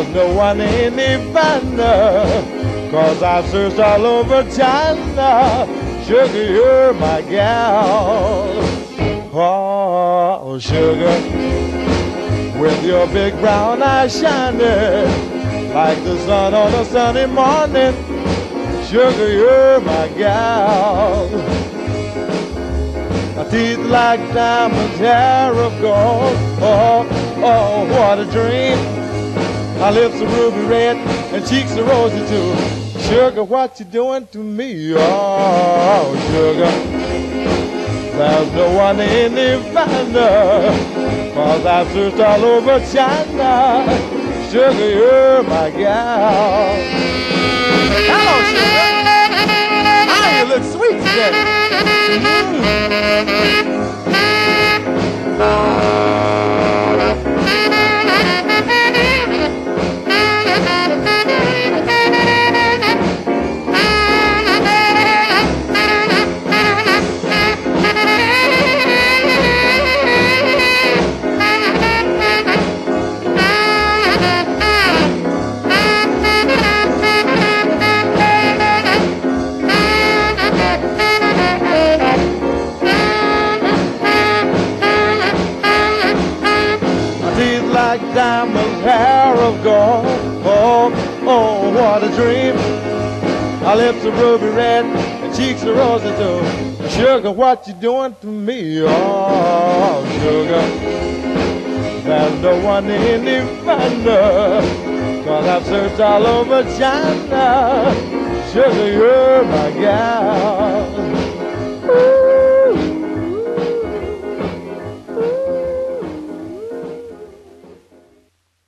There's no one any finer, 'cause I've searched all over China. Sugar, you're my gal. Oh, sugar, with your big brown eyes shining like the sun on a sunny morning. Sugar, you're my gal. My teeth like diamonds, hair of gold. Oh, oh, what a dream. My lips are ruby red and cheeks are rosy too. Sugar, what you doing to me? Oh, sugar, there's no one any finer, 'cause I've searched all over China. Sugar, you're my gal. Hello, sugar. Oh, you look sweet today. Like diamonds, hair of gold. Oh, oh, what a dream. My lips are ruby red and cheeks are rosy too. Sugar, what you doing to me? Oh, sugar, there's no one any finer, 'cause I've searched all over China. Sugar, you're my gal.